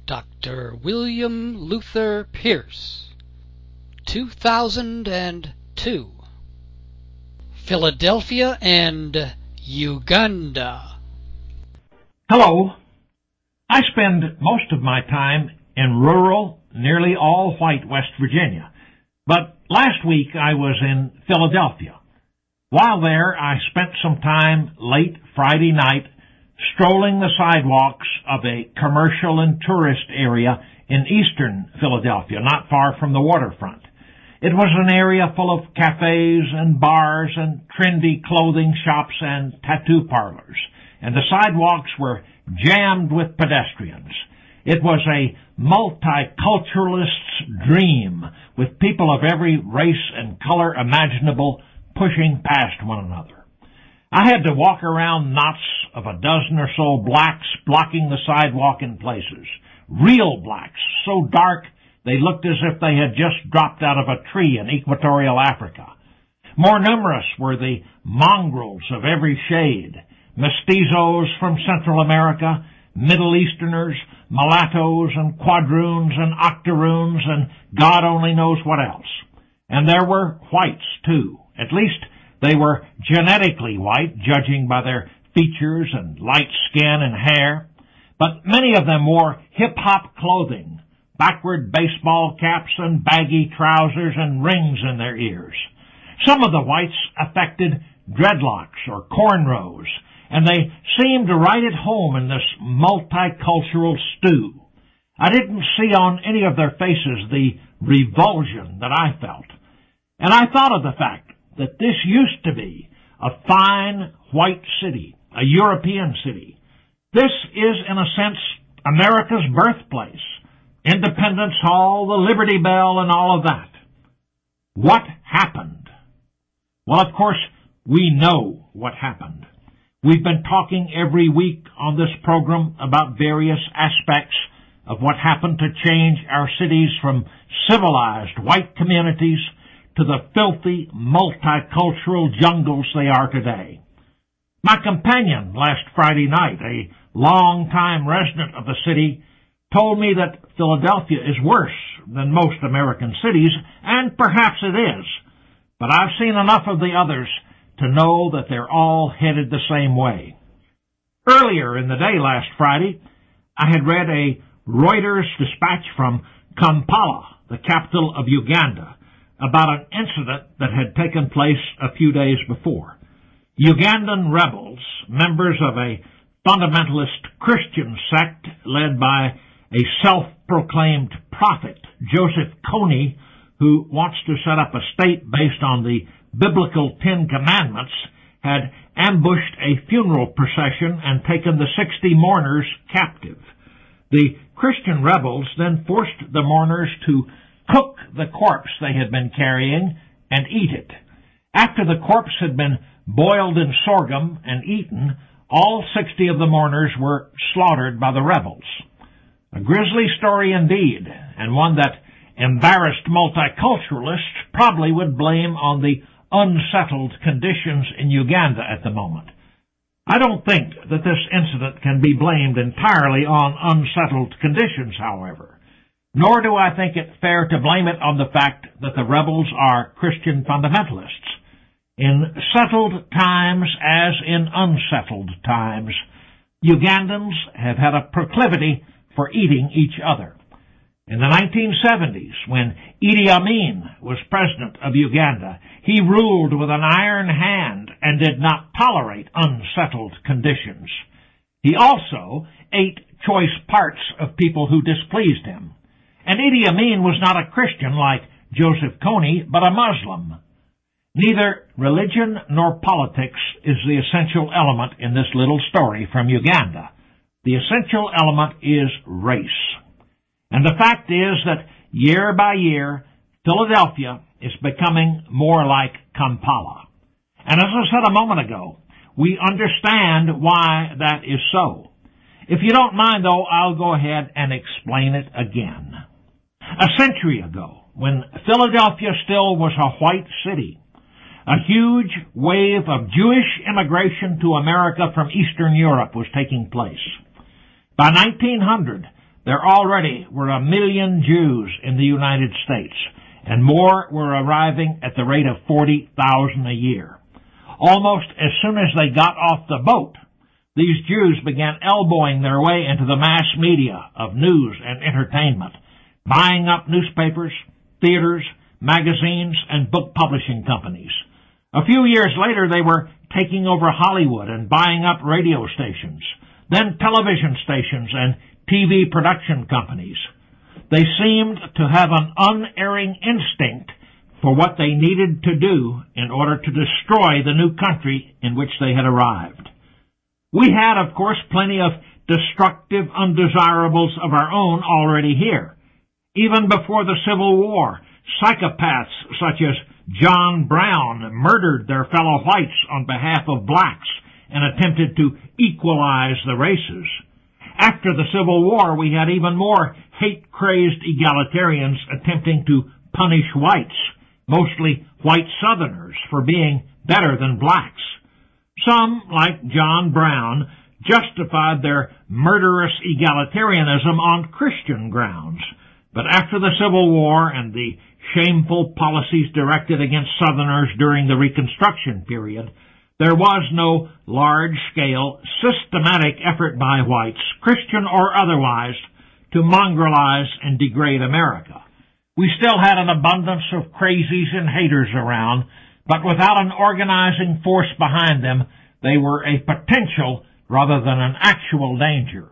Dr. William Luther Pierce, 2002. Philadelphia and Uganda. Hello. I spend most of my time in rural, nearly all-white West Virginia, but last week I was in Philadelphia. While there, I spent some time late Friday night strolling the sidewalks of a commercial and tourist area in eastern Philadelphia, not far from the waterfront. It was an area full of cafes and bars and trendy clothing shops and tattoo parlors, and the sidewalks were jammed with pedestrians. It was a multiculturalist's dream, with people of every race and color imaginable pushing past one another. I had to walk around knots of a dozen or so blacks blocking the sidewalk in places. Real blacks, so dark they looked as if they had just dropped out of a tree in equatorial Africa. More numerous were the mongrels of every shade, mestizos from Central America, Middle Easterners, mulattoes and quadroons and octoroons and God only knows what else. And there were whites, too. At least they were genetically white, judging by their features and light skin and hair. But many of them wore hip-hop clothing, backward baseball caps and baggy trousers and rings in their ears. Some of the whites affected dreadlocks or cornrows, and they seemed right at home in this multicultural stew. I didn't see on any of their faces the revulsion that I felt. And I thought of the fact that this used to be a fine white city, a European city. This is, in a sense, America's birthplace, Independence Hall, the Liberty Bell, and all of that. What happened? Well, of course, we know what happened. We've been talking every week on this program about various aspects of what happened to change our cities from civilized white communities to the filthy, multicultural jungles they are today. My companion last Friday night, a long-time resident of the city, told me that Philadelphia is worse than most American cities, and perhaps it is. But I've seen enough of the others to know that they're all headed the same way. Earlier in the day last Friday, I had read a Reuters dispatch from Kampala, the capital of Uganda, about an incident that had taken place a few days before. Ugandan rebels, members of a fundamentalist Christian sect led by a self-proclaimed prophet, Joseph Kony, who wants to set up a state based on the biblical Ten Commandments, had ambushed a funeral procession and taken the 60 mourners captive. The Christian rebels then forced the mourners to cook the corpse they had been carrying and eat it. After the corpse had been boiled in sorghum and eaten, all 60 of the mourners were slaughtered by the rebels. A grisly story indeed, and one that embarrassed multiculturalists probably would blame on the unsettled conditions in Uganda at the moment. I don't think that this incident can be blamed entirely on unsettled conditions, however, nor do I think it fair to blame it on the fact that the rebels are Christian fundamentalists. In settled times as in unsettled times, Ugandans have had a proclivity for eating each other. In the 1970s, when Idi Amin was president of Uganda, he ruled with an iron hand and did not tolerate unsettled conditions. He also ate choice parts of people who displeased him. And Idi Amin was not a Christian like Joseph Kony, but a Muslim. Neither religion nor politics is the essential element in this little story from Uganda. The essential element is race. And the fact is that year by year, Philadelphia is becoming more like Kampala. And as I said a moment ago, we understand why that is so. If you don't mind, though, I'll go ahead and explain it again. A century ago, when Philadelphia still was a white city, a huge wave of Jewish immigration to America from Eastern Europe was taking place. By 1900, There already were 1 million Jews in the United States, and more were arriving at the rate of 40,000 a year. Almost as soon as they got off the boat, these Jews began elbowing their way into the mass media of news and entertainment, buying up newspapers, theaters, magazines, and book publishing companies. A few years later, they were taking over Hollywood and buying up radio stations, then television stations and TV production companies. They seemed to have an unerring instinct for what they needed to do in order to destroy the new country in which they had arrived. We had, of course, plenty of destructive undesirables of our own already here. Even before the Civil War, psychopaths such as John Brown murdered their fellow whites on behalf of blacks and attempted to equalize the races. After the Civil War, we had even more hate-crazed egalitarians attempting to punish whites, mostly white Southerners, for being better than blacks. Some, like John Brown, justified their murderous egalitarianism on Christian grounds. But after the Civil War and the shameful policies directed against Southerners during the Reconstruction period, there was no large-scale, systematic effort by whites, Christian or otherwise, to mongrelize and degrade America. We still had an abundance of crazies and haters around, but without an organizing force behind them, they were a potential rather than an actual danger.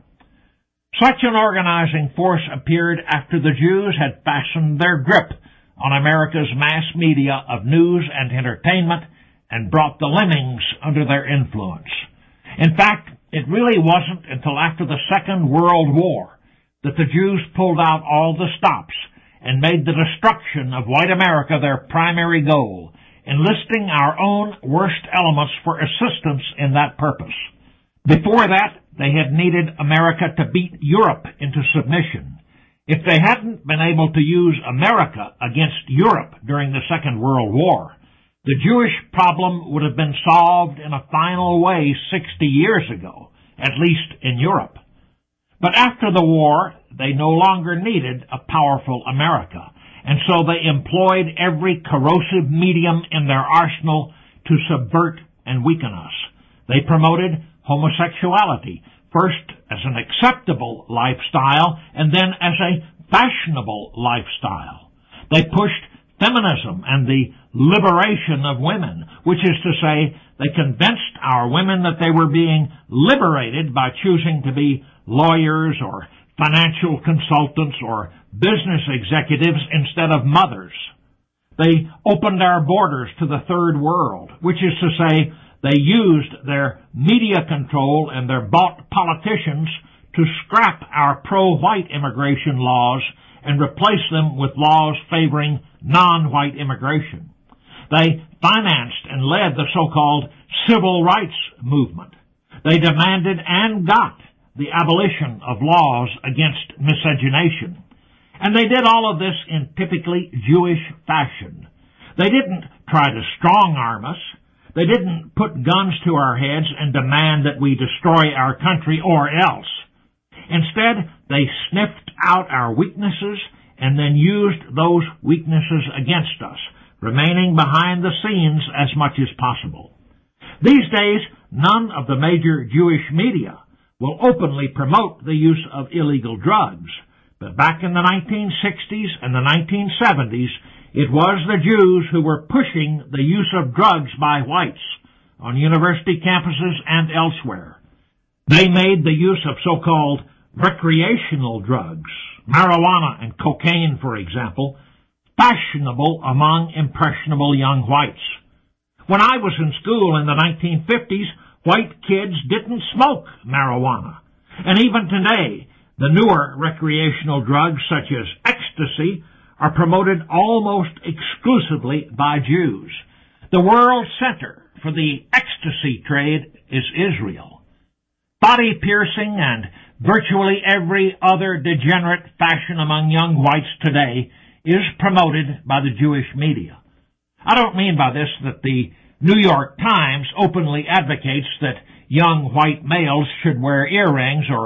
Such an organizing force appeared after the Jews had fastened their grip on America's mass media of news and entertainment and brought the lemmings under their influence. In fact, it really wasn't until after the Second World War that the Jews pulled out all the stops and made the destruction of white America their primary goal, enlisting our own worst elements for assistance in that purpose. Before that, they had needed America to beat Europe into submission. If they hadn't been able to use America against Europe during the Second World War, the Jewish problem would have been solved in a final way 60 years ago, at least in Europe. But after the war, they no longer needed a powerful America, and so they employed every corrosive medium in their arsenal to subvert and weaken us. They promoted homosexuality, first as an acceptable lifestyle and then as a fashionable lifestyle. They pushed feminism and the liberation of women, which is to say, they convinced our women that they were being liberated by choosing to be lawyers or financial consultants or business executives instead of mothers. They opened our borders to the third world, which is to say, they used their media control and their bought politicians to scrap our pro-white immigration laws and replace them with laws favoring non-white immigration. They financed and led the so-called civil rights movement. They demanded and got the abolition of laws against miscegenation. And they did all of this in typically Jewish fashion. They didn't try to strong-arm us. They didn't put guns to our heads and demand that we destroy our country or else. Instead, they sniffed out our weaknesses and then used those weaknesses against us, remaining behind the scenes as much as possible. These days, none of the major Jewish media will openly promote the use of illegal drugs, but back in the 1960s and the 1970s, it was the Jews who were pushing the use of drugs by whites on university campuses and elsewhere. They made the use of so-called recreational drugs, marijuana and cocaine, for example, fashionable among impressionable young whites. When I was in school in the 1950s, white kids didn't smoke marijuana. And even today, the newer recreational drugs such as ecstasy are promoted almost exclusively by Jews. The world center for the ecstasy trade is Israel. Body piercing and virtually every other degenerate fashion among young whites today is promoted by the Jewish media. I don't mean by this that the New York Times openly advocates that young white males should wear earrings or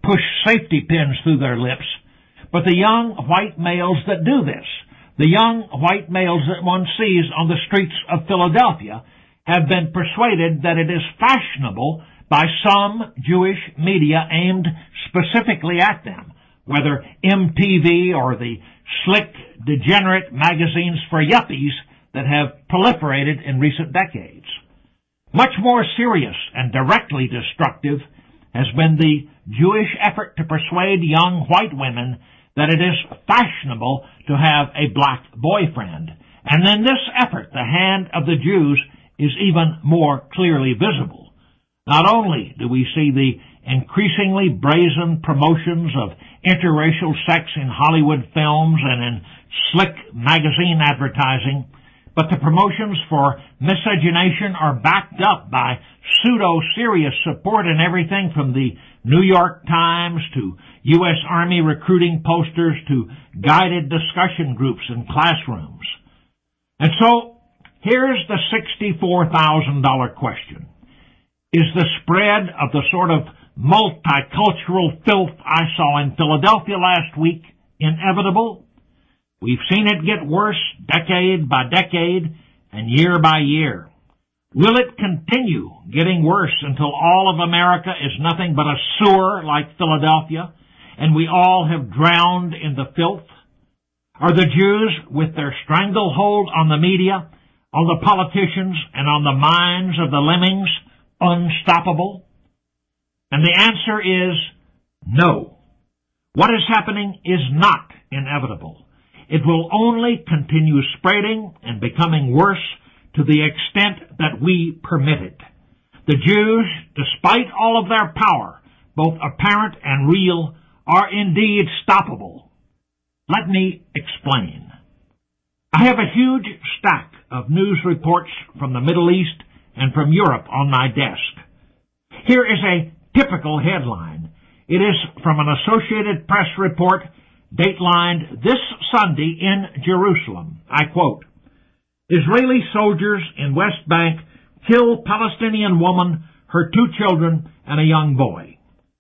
push safety pins through their lips, but the young white males that do this, the young white males that one sees on the streets of Philadelphia, have been persuaded that it is fashionable by some Jewish media aimed specifically at them, whether MTV or the slick, degenerate magazines for yuppies that have proliferated in recent decades. Much more serious and directly destructive has been the Jewish effort to persuade young white women that it is fashionable to have a black boyfriend. And in this effort, the hand of the Jews is even more clearly visible. Not only do we see the increasingly brazen promotions of interracial sex in Hollywood films and in slick magazine advertising, but the promotions for miscegenation are backed up by pseudo-serious support in everything from the New York Times to U.S. Army recruiting posters to guided discussion groups in classrooms. And so, here's the $64,000 question. Is the spread of the sort of multicultural filth I saw in Philadelphia last week inevitable? We've seen it get worse decade by decade and year by year. Will it continue getting worse until all of America is nothing but a sewer like Philadelphia and we all have drowned in the filth? Are the Jews, with their stranglehold on the media, on the politicians, and on the minds of the lemmings, unstoppable? And the answer is no. What is happening is not inevitable. It will only continue spreading and becoming worse to the extent that we permit it. The Jews, despite all of their power, both apparent and real, are indeed stoppable. Let me explain. I have a huge stack of news reports from the Middle East and from Europe on my desk. Here is a typical headline. It is from an Associated Press report datelined this Sunday in Jerusalem. I quote, Israeli soldiers in West Bank kill Palestinian woman, her 2 children, and a young boy.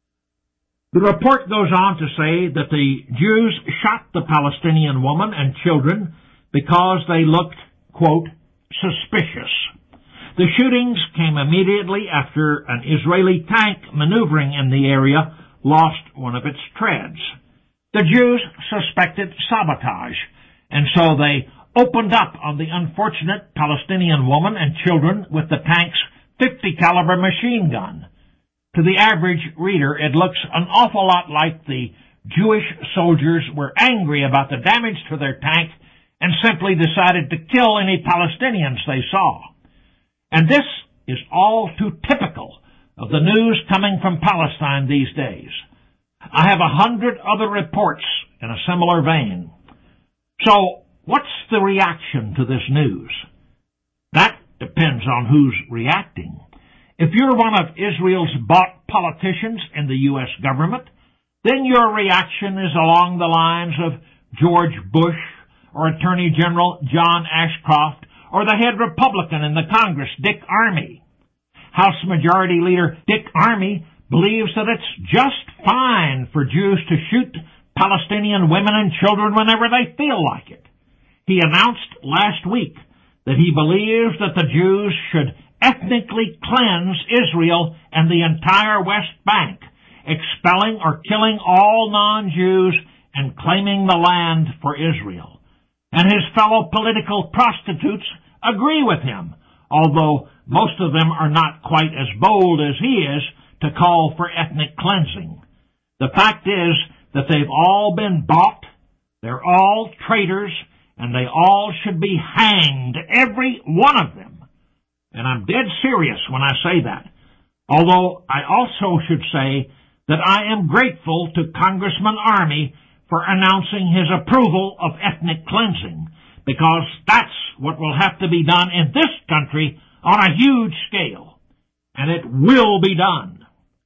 The report goes on to say that the Jews shot the Palestinian woman and children because they looked, quote, suspicious. The shootings came immediately after an Israeli tank maneuvering in the area lost one of its treads. The Jews suspected sabotage, and so they opened up on the unfortunate Palestinian woman and children with the tank's .50 caliber machine gun. To the average reader, it looks an awful lot like the Jewish soldiers were angry about the damage to their tank and simply decided to kill any Palestinians they saw. And this is all too typical of the news coming from Palestine these days. I have 100 other reports in a similar vein. So, what's the reaction to this news? That depends on who's reacting. If you're one of Israel's bought politicians in the U.S. government, then your reaction is along the lines of George Bush or Attorney General John Ashcroft or the head Republican in the Congress, Dick Armey. House Majority Leader Dick Armey believes that it's just fine for Jews to shoot Palestinian women and children whenever they feel like it. He announced last week that he believes that the Jews should ethnically cleanse Israel and the entire West Bank, expelling or killing all non-Jews and claiming the land for Israel. And his fellow political prostitutes agree with him, although most of them are not quite as bold as he is to call for ethnic cleansing. The fact is that they've all been bought, they're all traitors, and they all should be hanged, every one of them. And I'm dead serious when I say that. Although I also should say that I am grateful to Congressman Armey for announcing his approval of ethnic cleansing, because that's what will have to be done in this country on a huge scale. And it will be done.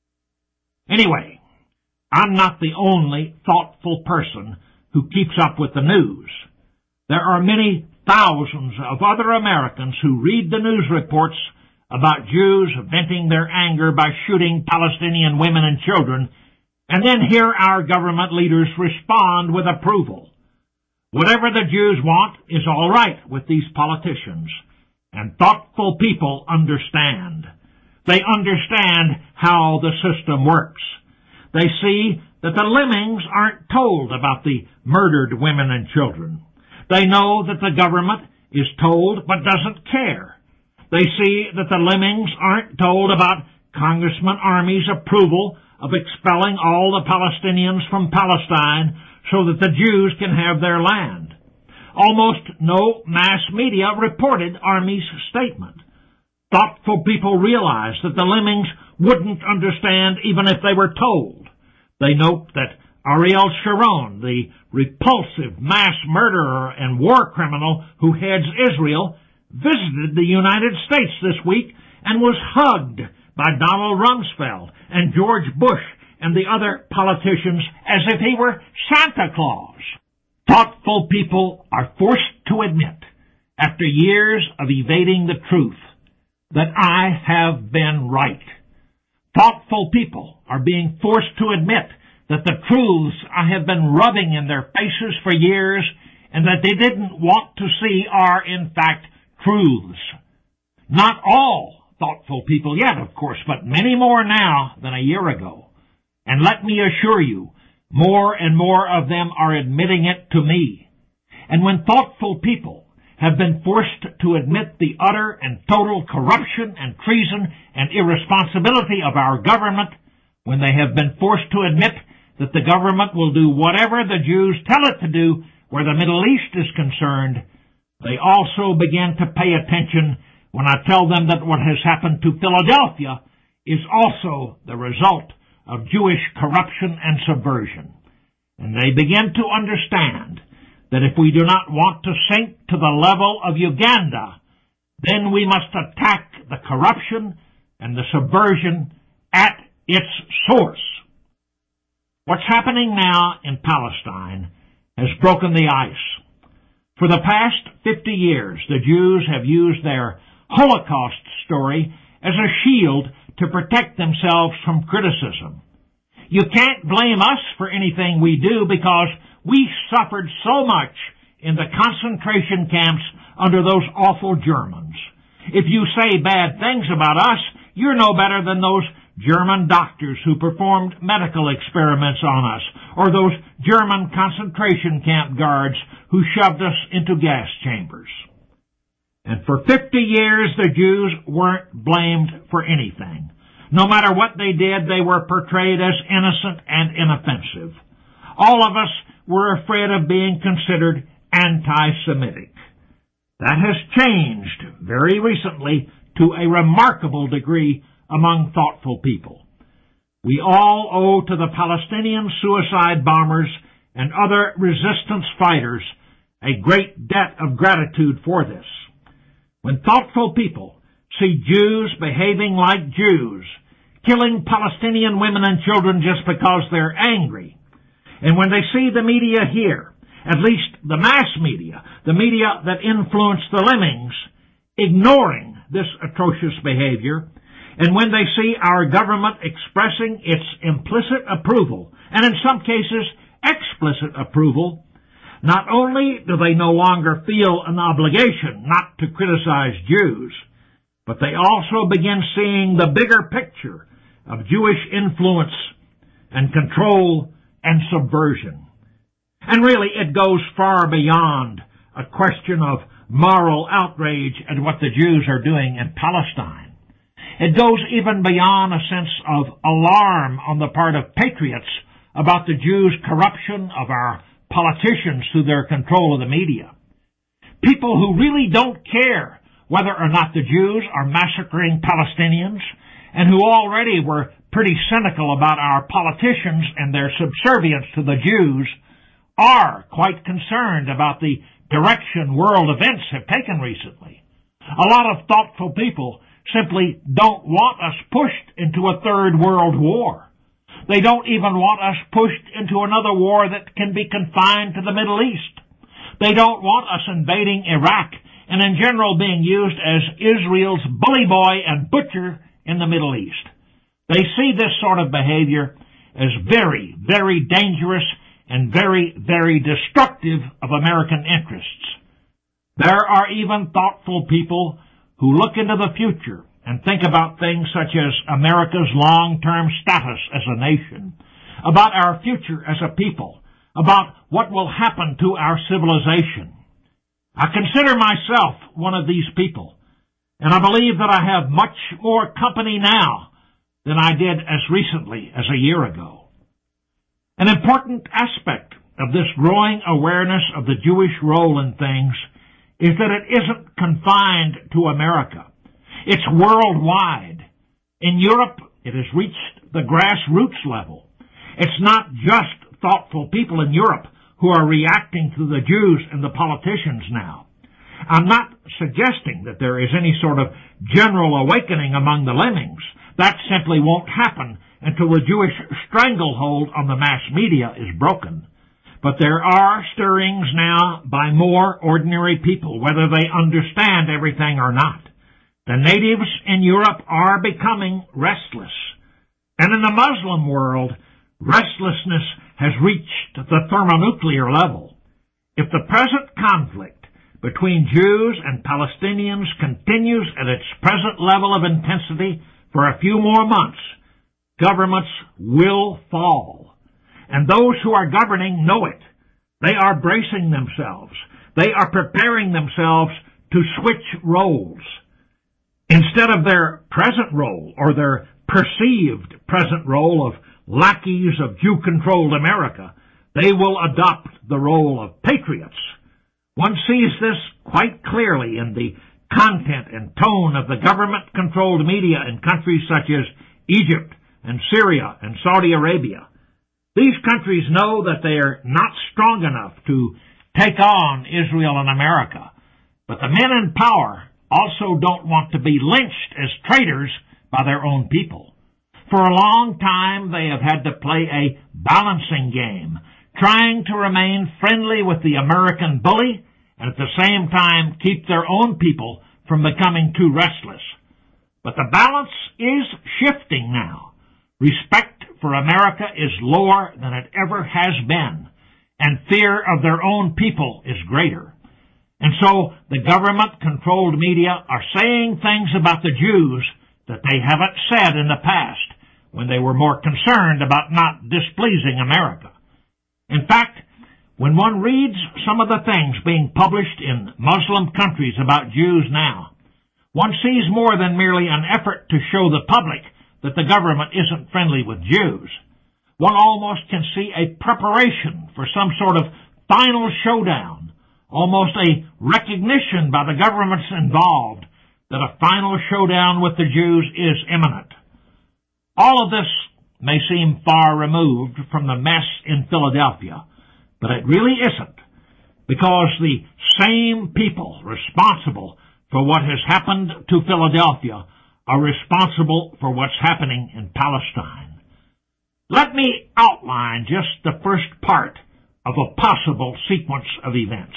Anyway, I'm not the only thoughtful person who keeps up with the news. There are many thousands of other Americans who read the news reports about Jews venting their anger by shooting Palestinian women and children, and then hear our government leaders respond with approval. Whatever the Jews want is all right with these politicians, and thoughtful people understand. They understand how the system works. They see that the lemmings aren't told about the murdered women and children. They know that the government is told but doesn't care. They see that the lemmings aren't told about Congressman Army's approval of expelling all the Palestinians from Palestine so that the Jews can have their land. Almost no mass media reported Army's statement. Thoughtful people realize that the lemmings wouldn't understand even if they were told. They note that Ariel Sharon, the repulsive mass murderer and war criminal who heads Israel, visited the United States this week and was hugged by Donald Rumsfeld and George Bush and the other politicians as if he were Santa Claus. Thoughtful people are forced to admit, after years of evading the truth, that I have been right. Thoughtful people are being forced to admit that the truths I have been rubbing in their faces for years and that they didn't want to see are, in fact, truths. Not all thoughtful people yet, of course, but many more now than a year ago. And let me assure you, more and more of them are admitting it to me. And when thoughtful people have been forced to admit the utter and total corruption and treason and irresponsibility of our government, when they have been forced to admit that the government will do whatever the Jews tell it to do where the Middle East is concerned, they also begin to pay attention when I tell them that what has happened to Philadelphia is also the result of Jewish corruption and subversion. And they begin to understand that if we do not want to sink to the level of Uganda, then we must attack the corruption and the subversion at its source. What's happening now in Palestine has broken the ice. For the past 50 years, the Jews have used their Holocaust story as a shield to protect themselves from criticism. You can't blame us for anything we do because we suffered so much in the concentration camps under those awful Germans. If you say bad things about us, you're no better than those German doctors who performed medical experiments on us, or those German concentration camp guards who shoved us into gas chambers. And for 50 years, the Jews weren't blamed for anything. No matter what they did, they were portrayed as innocent and inoffensive. All of us were afraid of being considered anti-Semitic. That has changed very recently to a remarkable degree among thoughtful people. We all owe to the Palestinian suicide bombers and other resistance fighters a great debt of gratitude for this. When thoughtful people see Jews behaving like Jews, killing Palestinian women and children just because they're angry, and when they see the media here, at least the mass media, the media that influence the lemmings, ignoring this atrocious behavior, and when they see our government expressing its implicit approval, and in some cases explicit approval, not only do they no longer feel an obligation not to criticize Jews, but they also begin seeing the bigger picture of Jewish influence and control and subversion. And really, it goes far beyond a question of moral outrage at what the Jews are doing in Palestine. It goes even beyond a sense of alarm on the part of patriots about the Jews' corruption of our politicians through their control of the media. People who really don't care whether or not the Jews are massacring Palestinians, and who already were pretty cynical about our politicians and their subservience to the Jews, are quite concerned about the direction world events have taken recently. A lot of thoughtful people simply don't want us pushed into a third world war. They don't even want us pushed into another war that can be confined to the Middle East. They don't want us invading Iraq and in general being used as Israel's bully boy and butcher in the Middle East. They see this sort of behavior as very, very dangerous and very, very destructive of American interests. There are even thoughtful people who look into the future and think about things such as America's long-term status as a nation, about our future as a people, about what will happen to our civilization. I consider myself one of these people, and I believe that I have much more company now than I did as recently as a year ago. An important aspect of this growing awareness of the Jewish role in things is that it isn't confined to America. It's worldwide. In Europe, it has reached the grassroots level. It's not just thoughtful people in Europe who are reacting to the Jews and the politicians now. I'm not suggesting that there is any sort of general awakening among the lemmings. That simply won't happen until the Jewish stranglehold on the mass media is broken. But there are stirrings now by more ordinary people, whether they understand everything or not. The natives in Europe are becoming restless. And in the Muslim world, restlessness has reached the thermonuclear level. If the present conflict between Jews and Palestinians continues at its present level of intensity for a few more months, governments will fall. And those who are governing know it. They are bracing themselves. They are preparing themselves to switch roles. Instead of their present role or their perceived present role of lackeys of Jew-controlled America, they will adopt the role of patriots. One sees this quite clearly in the content and tone of the government-controlled media in countries such as Egypt and Syria and Saudi Arabia. These countries know that they are not strong enough to take on Israel and America, but the men in power also don't want to be lynched as traitors by their own people. For a long time, they have had to play a balancing game, trying to remain friendly with the American bully and at the same time keep their own people from becoming too restless. But the balance is shifting now. Respect for America is lower than it ever has been, and fear of their own people is greater. And so the government-controlled media are saying things about the Jews that they haven't said in the past, when they were more concerned about not displeasing America. In fact, when one reads some of the things being published in Muslim countries about Jews now, one sees more than merely an effort to show the public that the government isn't friendly with Jews. One almost can see a preparation for some sort of final showdown, almost a recognition by the governments involved that a final showdown with the Jews is imminent. All of this may seem far removed from the mess in Philadelphia, but it really isn't, because the same people responsible for what has happened to Philadelphia are responsible for what's happening in Palestine. Let me outline just the first part of a possible sequence of events.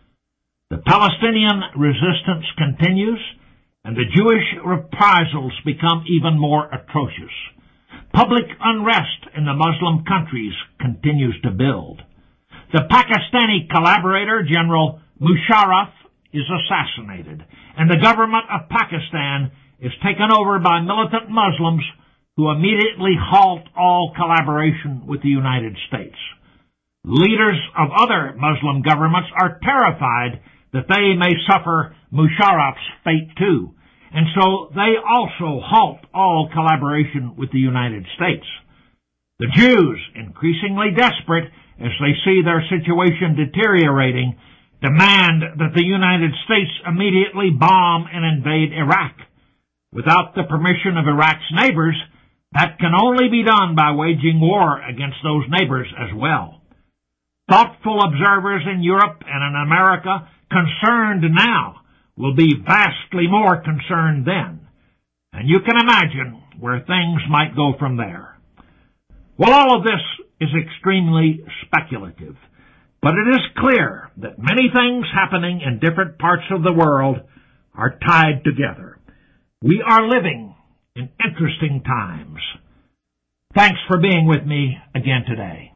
The Palestinian resistance continues, and the Jewish reprisals become even more atrocious. Public unrest in the Muslim countries continues to build. The Pakistani collaborator, General Musharraf, is assassinated, and the government of Pakistan is taken over by militant Muslims who immediately halt all collaboration with the United States. Leaders of other Muslim governments are terrified that they may suffer Musharraf's fate too, and so they also halt all collaboration with the United States. The Jews, increasingly desperate as they see their situation deteriorating, demand that the United States immediately bomb and invade Iraq. Without the permission of Iraq's neighbors, that can only be done by waging war against those neighbors as well. Thoughtful observers in Europe and in America, concerned now, will be vastly more concerned then. And you can imagine where things might go from there. Well, all of this is extremely speculative, but it is clear that many things happening in different parts of the world are tied together. We are living in interesting times. Thanks for being with me again today.